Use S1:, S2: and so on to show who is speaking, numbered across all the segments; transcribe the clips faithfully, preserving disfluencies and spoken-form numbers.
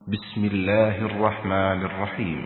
S1: بسم الله الرحمن الرحيم.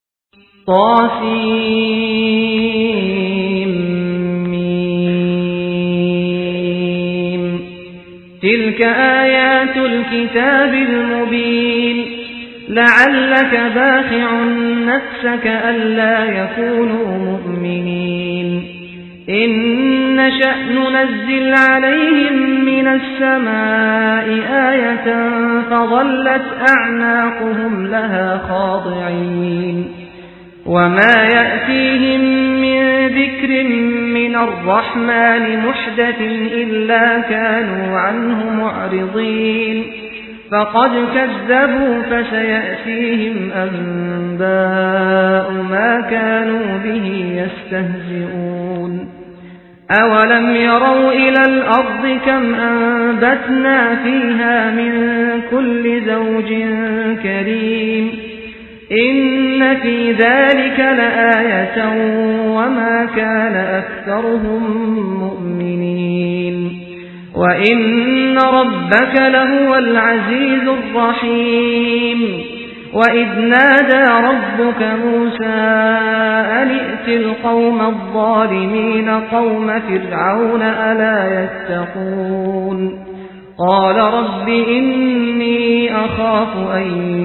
S2: طاسيم. تلك آيات الكتاب المبين. لعلك باخع نفسك ألا يكونوا مؤمنين. إن نشأ ننزل عليهم من السماء آية فظلت أعناقهم لها خاضعين. وما يأتيهم من ذكر من الرحمن محدث إلا كانوا عنه معرضين. فقد كذبوا فسيأتيهم أنباء ما كانوا به يستهزئون. أولم يروا إلى الأرض كم أنبتنا فيها من كل زوج كريم. إن في ذلك لآية وما كان أكثرهم مؤمنين. وإن ربك لهو العزيز الرحيم. وإذ نادى ربك موسى أن ائت القوم الظالمين قوم فرعون ألا يتقون. قال رب إني أخاف أن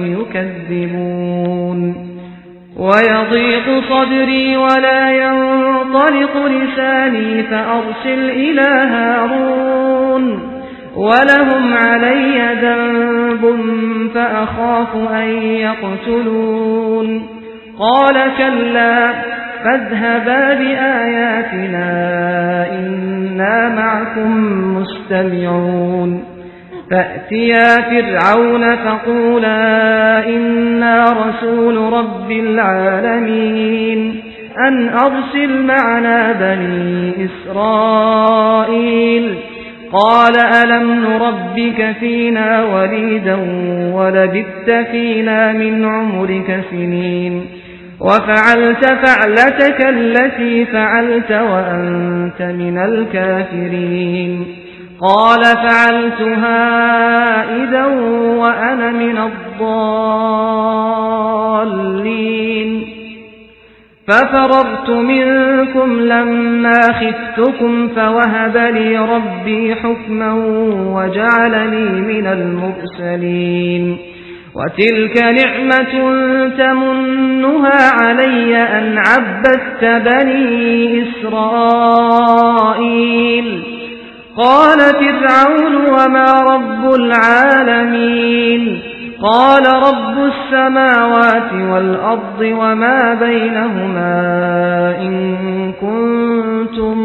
S2: يكذبون. ويضيق صدري ولا ينطلق لساني فأرسل إلى هارون ولهم علي ذنب فأخاف أن يقتلون. قال كلا فاذهبا بآياتنا إنا معكم مستمعون. فأتيا فرعون فقولا إنا رسول رب العالمين أن أرسل معنا بني إسرائيل. قال ألم نربك فينا وليدا ولبثت فينا من عمرك سنين وفعلت فعلتك التي فعلت وأنت من الكافرين. قال فعلتها إذا وأنا من الضالين. ففررت منكم لما خفتكم فوهب لي ربي حكما وجعلني من المرسلين. وتلك نعمة تمنها علي أن عبدت بني إسرائيل. قال فرعون وما رب العالمين. قال رب السماوات والأرض وما بينهما إن كنتم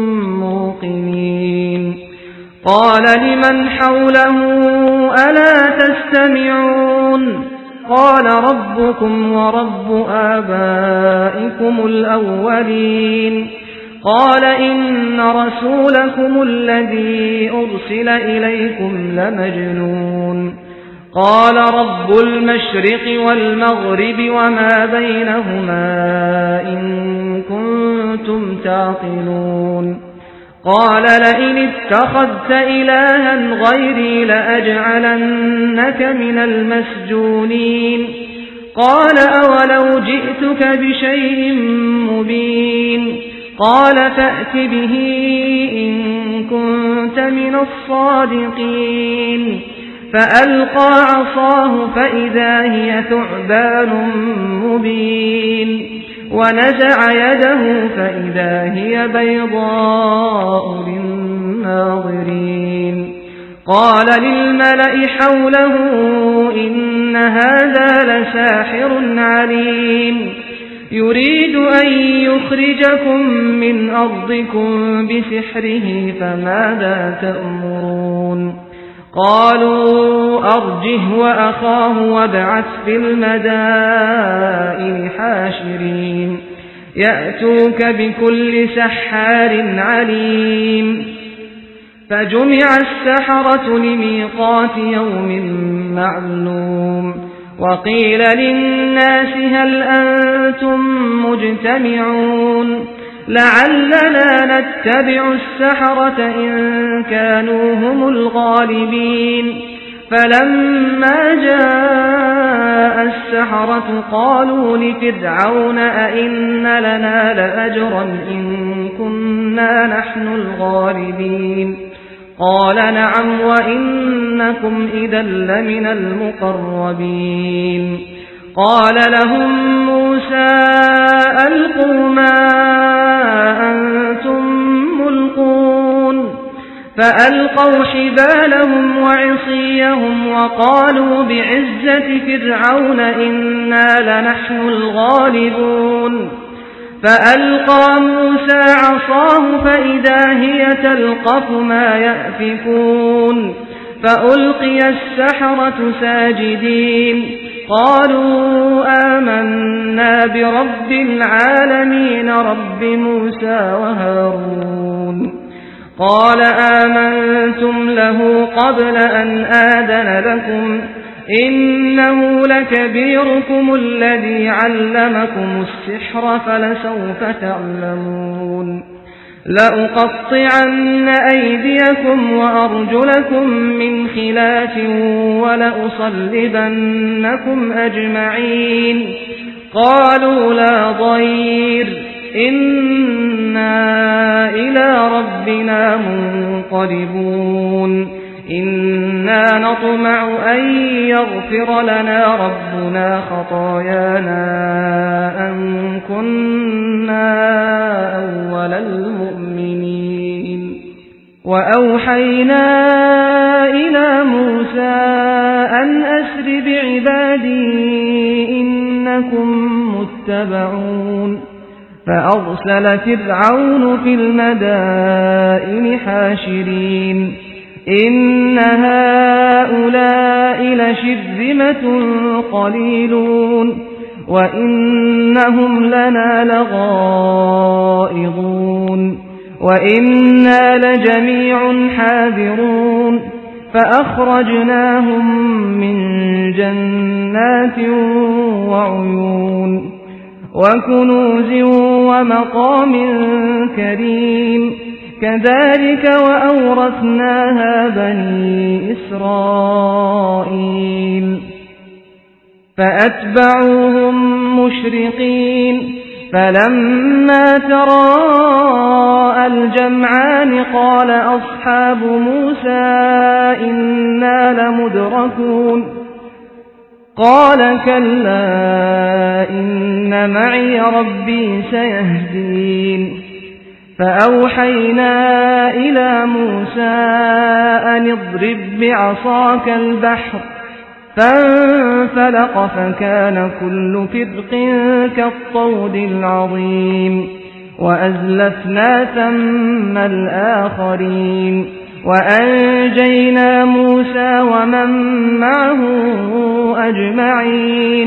S2: موقنين. قال لمن حوله ألا تستمعون. قال ربكم ورب آبائكم الأولين. قال إن رسولكم الذي أرسل إليكم لمجنون. قال رب المشرق والمغرب وما بينهما إن كنتم تعقلون. قال لئن اتخذت إلها غيري لأجعلنك من المسجونين. قال أولو جئتك بشيء مبين. قال فأت به إن كنت من الصادقين. فألقى عصاه فإذا هي ثعبان مبين. ونزع يده فإذا هي بيضاء للناظرين. قال للملأ حوله إن هذا لساحر عليم يريد أن يخرجكم من أرضكم بسحره فماذا تأمرون. قالوا أرجه وأخاه وابعث في المدائن حاشرين يأتوك بكل سحار عليم. فجمع السحرة لميقات يوم معلوم. وقيل للناس هل أنتم مجتمعون. لعلنا نتبع السحرة إن كانوا هم الغالبين. فلما جاء السحرة قالوا لفرعون أئن لنا لأجرا إن كنا نحن الغالبين قال نعم وإنكم إذا لمن المقربين قال لهم موسى ألقوا ما أنتم ملقون فألقوا حبالهم وعصيهم وقالوا بعزة فرعون إنا لنحن الغالبون فألقى موسى عصاه فإذا هي تلقف ما يأفكون فألقي السحرة ساجدين قالوا آمنا برب العالمين رب موسى وهارون قال آمنتم له قبل أن آذن لكم إنه لكبيركم الذي علمكم السحر فلسوف تعلمون لأقطعن أيديكم وأرجلكم من خلاف ولأصلبنكم أجمعين قالوا لا ضير إنا إلى ربنا منقلبون إنا نطمع أن يغفر لنا ربنا خطايانا أن كنا أول المؤمنين وأوحينا إلى موسى أن أسر بعبادي إنكم متبعون فأرسل فرعون في المدائن حاشرين إن هؤلاء لشرذمة قليلون وإنهم لنا لغائظون وإنا لجميع حاذرون فأخرجناهم من جنات وعيون وكنوز ومقام كريم كذلك وأورثناها بني إسرائيل فأتبعوهم مشرقين فلما تراءى الجمعان قال أصحاب موسى إنا لمدركون قال كلا إن معي ربي سيهدين فأوحينا إلى موسى أن اضرب بعصاك البحر فانفلق فكان كل فرق كالطود العظيم وأزلفنا ثم الآخرين وأنجينا موسى ومن معه أجمعين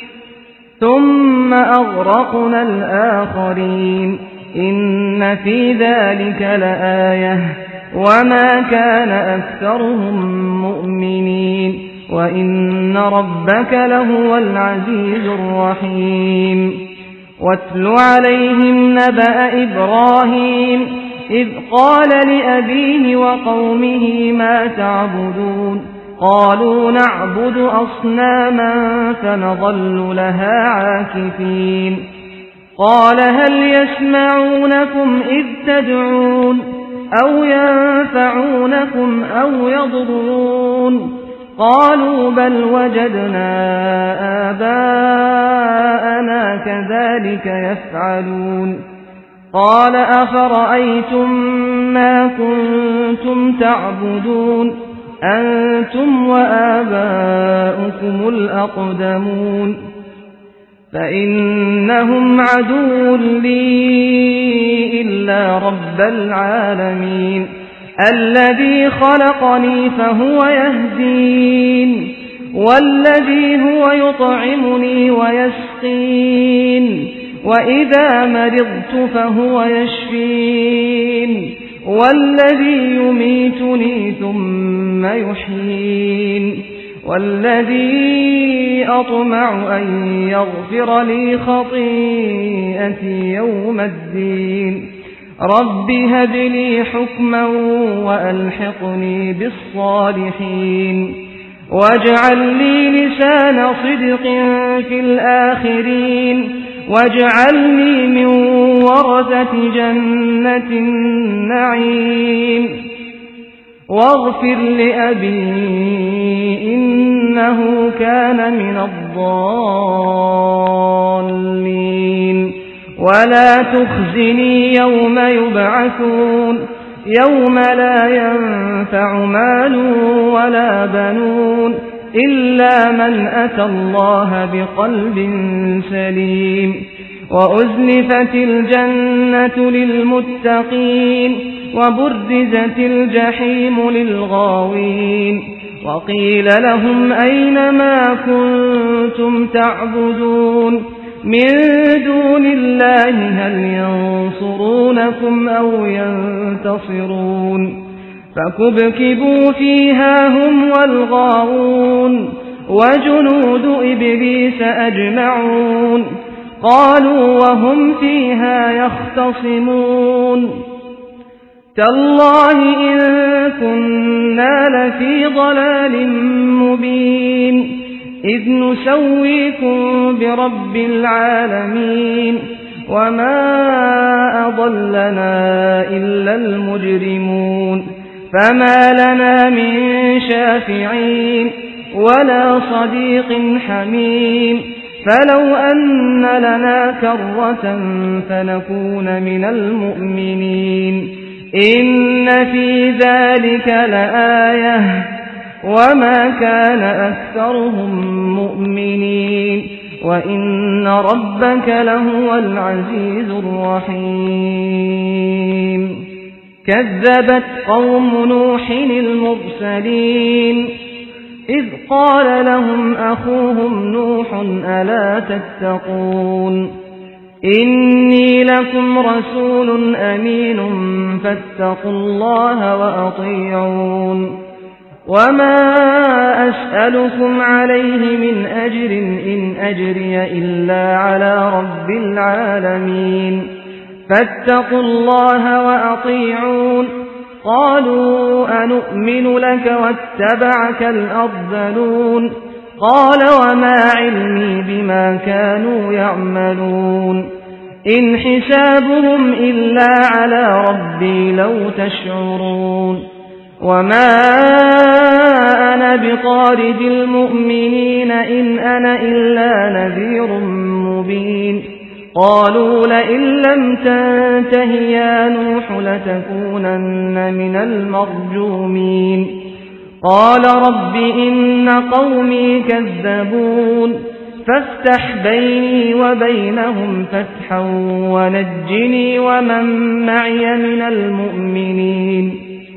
S2: ثم أغرقنا الآخرين إن في ذلك لآية وما كان أكثرهم مؤمنين وإن ربك لهو العزيز الرحيم واتل عليهم نبأ إبراهيم إذ قال لأبيه وقومه ما تعبدون قالوا نعبد أصناما فنظل لها عاكفين قال هل يسمعونكم إذ تدعون أو ينفعونكم أو يضرون قالوا بل وجدنا آباءنا كذلك يفعلون قال أفرأيتم ما كنتم تعبدون أنتم وآباؤكم الأقدمون فإنهم عدو لي إلا رب العالمين الذي خلقني فهو يهدين والذي هو يطعمني ويسقين وإذا مرضت فهو يشفين والذي يميتني ثم يحيين والذي أطمع أن يغفر لي خطيئتي يوم الدين رب هب لي حكما وألحقني بالصالحين واجعل لي لسان صدق في الآخرين واجعلني من ورثة جنة النعيم واغفر لأبي إنه كان من الضالين ولا تخزني يوم يبعثون يوم لا ينفع مال ولا بنون إلا من أتى الله بقلب سليم وأزلفت الجنة للمتقين وبرزت الجحيم للغاوين وقيل لهم أين ما كنتم تعبدون من دون الله هل ينصرونكم أو ينتصرون فكبكبوا فيها هم والغاوون وجنود إبليس أجمعون قالوا وهم فيها يختصمون تالله إن كنا لفي ضلال مبين إذ نسويكم برب العالمين وما أضلنا إلا المجرمون فما لنا من شافعين ولا صديق حميم فلو أن لنا كرة فنكون من المؤمنين إن في ذلك لآية وما كان أكثرهم مؤمنين وإن ربك لهو العزيز الرحيم كذبت قوم نوح المرسلين إذ قال لهم أخوهم نوح ألا تتقون إني لكم رسول أمين فاتقوا الله وأطيعون وما أسألكم عليه من أجر إن أجري إلا على رب العالمين فاتقوا الله وأطيعون قالوا أنؤمن لك واتبعك الأرذلون قال وما علمي بما كانوا يعملون إن حسابهم إلا على ربي لو تشعرون وما أنا بطارد المؤمنين إن أنا إلا نذير مبين قالوا لئن لم تنته يا نوح لتكونن من المرجومين قال رب إن قومي كذبون فافتح بيني وبينهم فتحا ونجني ومن معي من المؤمنين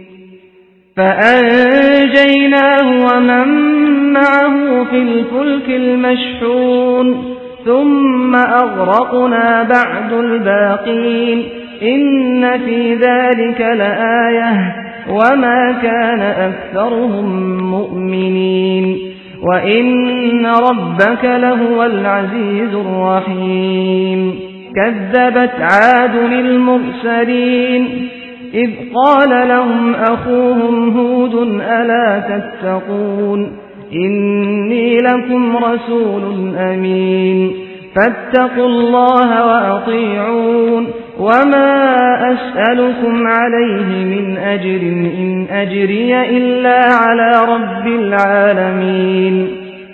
S2: فأنجيناه ومن معه في الفلك المشحون ثم أغرقنا بعد الباقين إن في ذلك لآية وما كان أكثرهم مؤمنين وإن ربك لهو العزيز الرحيم كذبت عاد المرسلين إذ قال لهم أخوهم هود ألا تتقون إني لكم رسول أمين فاتقوا الله وأطيعون وما أسألكم عليه من أجر إن أجري إلا على رب العالمين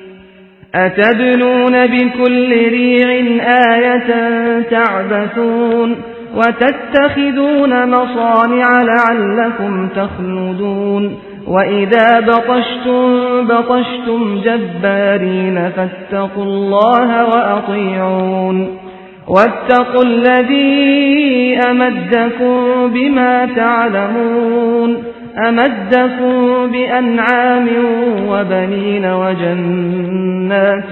S2: أتبنون بكل ريع آية تعبثون وتتخذون مصانع لعلكم تخلدون وإذا بطشتم بطشتم جبارين فاتقوا الله وأطيعون واتقوا الذي أمدكم بما تعلمون أمدكم بأنعام وبنين وجنات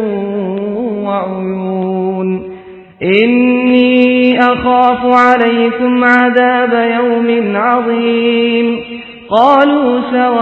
S2: وعيون إني أخاف عليكم عذاب يوم عظيم قالوا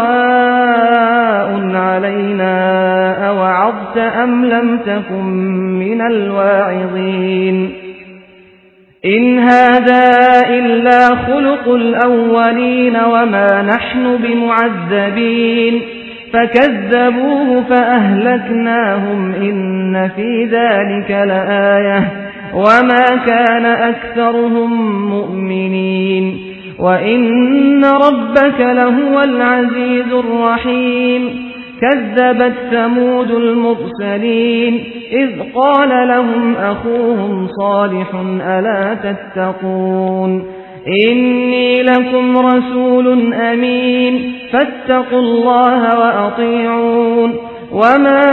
S2: سواء علينا أوعظت أم لم تكن من الواعظين إن هذا إلا خلق الأولين وما نحن بمعذبين فكذبوه فأهلكناهم إن في ذلك لآية وما كان أكثرهم مؤمنين وإن ربك لهو العزيز الرحيم كذبت ثمود المرسلين إذ قال لهم أخوهم صالح ألا تتقون إني لكم رسول أمين فاتقوا الله وأطيعون وما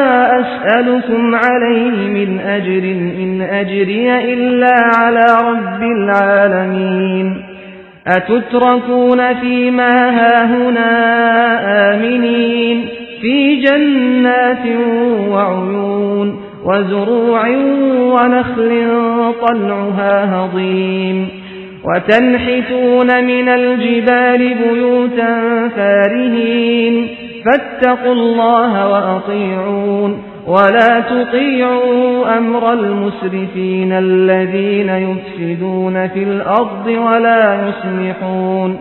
S2: أسألكم عليه من أجر إن أجري إلا على رب العالمين أتتركون فيما هاهنا آمنين في جنات وعيون وزروع ونخل طلعها هضيم وتنحتون من الجبال بيوتا فارهين فاتقوا الله وأطيعون ولا تطيعوا أمر المسرفين الذين يفسدون في الأرض ولا يصلحون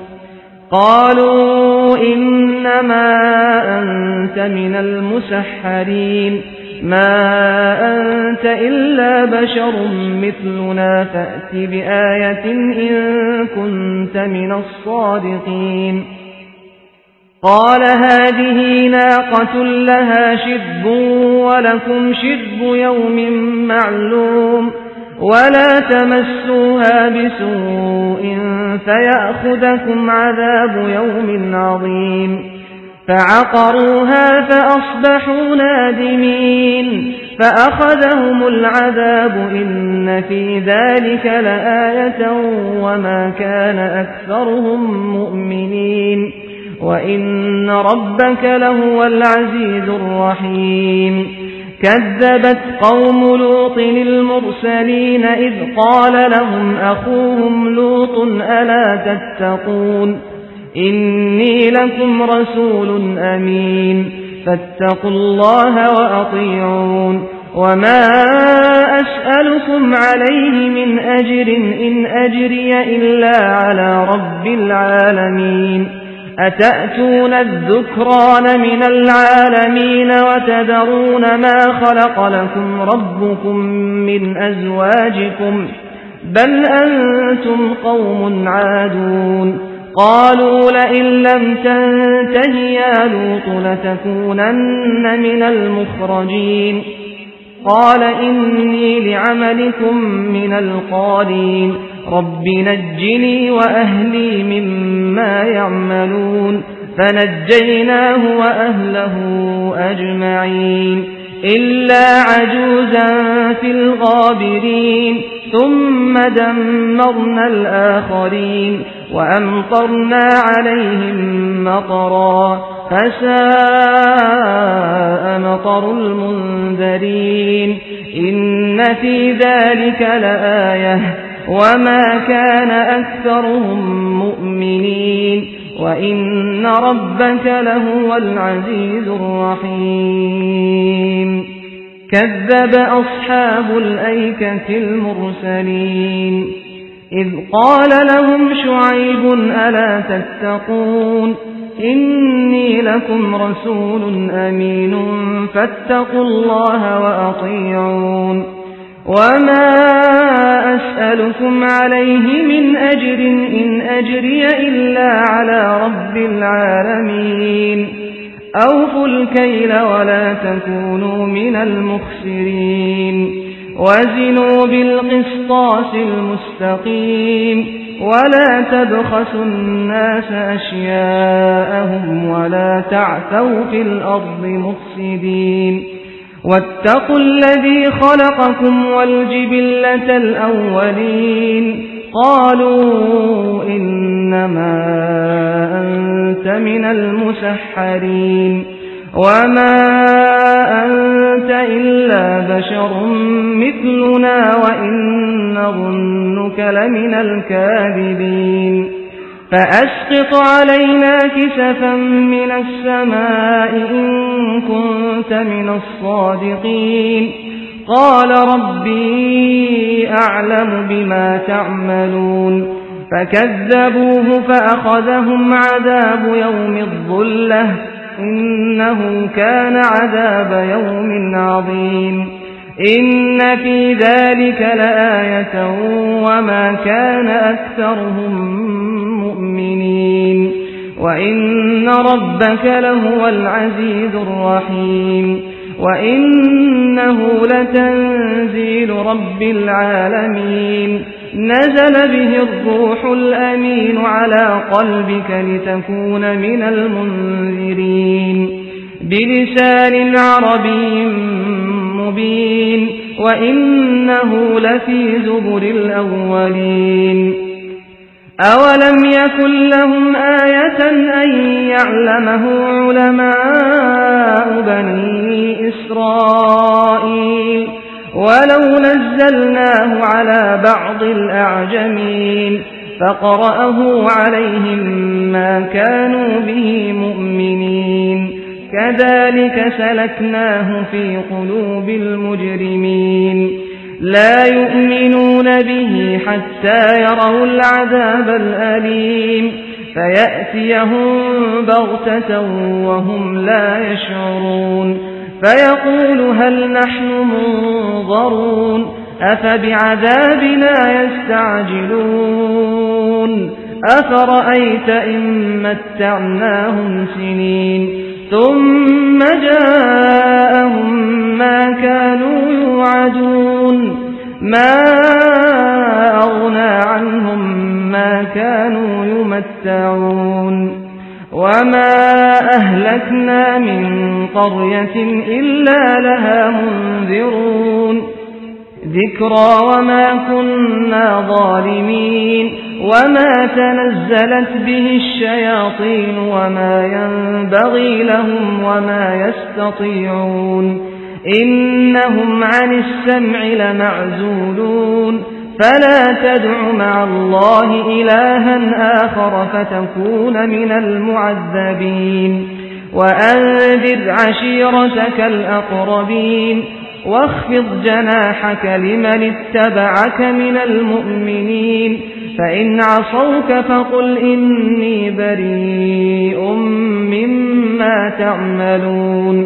S2: قالوا إنما أنت من المسحرين ما أنت إلا بشر مثلنا فأت بآية إن كنت من الصادقين قال هذه ناقة لها شرب ولكم شرب يوم معلوم ولا تمسوها بسوء فيأخذكم عذاب يوم عظيم فعقروها فأصبحوا نادمين فأخذهم العذاب إن في ذلك لآية وما كان أكثرهم مؤمنين وإن ربك لهو العزيز الرحيم كذبت قوم لوط المرسلين إذ قال لهم أخوهم لوط ألا تتقون إني لكم رسول أمين فاتقوا الله وأطيعون وما أسألكم عليه من أجر إن أجري إلا على رب العالمين أتأتون الذكران من العالمين وتذرون ما خلق لكم ربكم من أزواجكم بل أنتم قوم عادون قالوا لئن لم تنته يا لوط لتكونن من المخرجين قال إني لعملكم من القالين رب نجني وأهلي مما يعملون فنجيناه وأهله أجمعين إلا عجوزا في الغابرين ثم دمرنا الآخرين وأمطرنا عليهم مطرا فساء مطر المنذرين إن في ذلك لآية وما كان أكثرهم مؤمنين وإن ربك لهو العزيز الرحيم كذب أصحاب الأيكة المرسلين إذ قال لهم شعيب ألا تتقون إني لكم رسول أمين فاتقوا الله وأطيعون وما أسألكم عليه من أجر إن أجري إلا على رب العالمين أوفوا الكيل ولا تكونوا من المخسرين وزنوا بالقسطاس المستقيم ولا تبخسوا الناس أشياءهم ولا تعثوا في الأرض مفسدين واتقوا الذي خلقكم والجبلة الأولين قالوا إنما أنت من المسحرين وما أنت إلا بشر مثلنا وإن نظنك لمن الكاذبين فأسقط علينا كسفا من السماء إن كنت من الصادقين قال ربي أعلم بما تعملون فكذبوه فأخذهم عذاب يوم الظلة إنه كان عذاب يوم عظيم إن في ذلك لآية وما كان أكثرهم مؤمنين وإن ربك لهو العزيز الرحيم وإنه لتنزيل رب العالمين نزل به الروح الأمين على قلبك لتكون من المنذرين بلسان عربي مبين وإنه لفي زبر الأولين أولم يكن لهم آية أن يعلمه علماء بني إسرائيل ولو نزلناه على بعض الأعجمين فقرأه عليهم ما كانوا به مؤمنين كذلك سلكناه في قلوب المجرمين لا يؤمنون به حتى يروا العذاب الأليم فيأتيهم بغتة وهم لا يشعرون فيقول هل نحن منظرون أفبعذابنا يستعجلون أفرأيت إن متعناهم سنين ثم جاءهم ما كانوا يوعدون ما أغنى عنهم ما كانوا يمتعون وما أهلكنا من قرية إلا لها منذرون ذكرى وما كنا ظالمين وما تنزلت به الشياطين وما ينبغي لهم وما يستطيعون إنهم عن السمع لمعزولون فلا تدع مع الله إلها آخر فتكون من المعذبين وأنذر عشيرتك الأقربين واخفض جناحك لمن اتبعك من المؤمنين فإن عصوك فقل إني بريء مما تعملون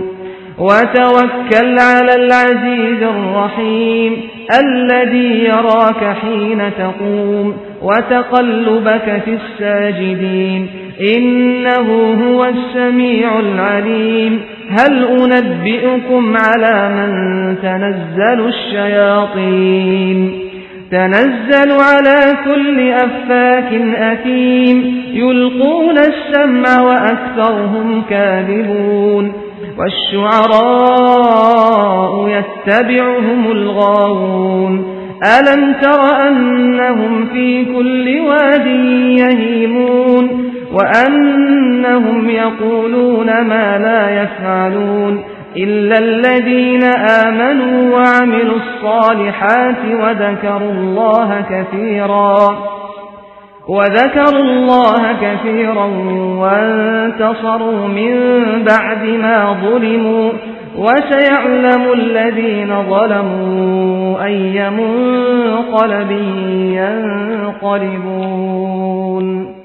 S2: وتوكل على العزيز الرحيم الذي يراك حين تقوم وتقلبك في الساجدين إنه هو السميع العليم هل أنبئكم على من تنزل الشياطين تنزل على كل أفاك أثيم يلقون السمع وأكثرهم كاذبون والشعراء يتبعهم الغاوون ألم تر أنهم في كل واد يهيمون وأنهم يقولون ما لا يفعلون إلا الذين آمنوا وعملوا الصالحات وذكروا الله كثيرا وذكروا الله كثيرا وانتصروا من بعد ما ظلموا وسيعلم الذين ظلموا أي منقلب ينقلبون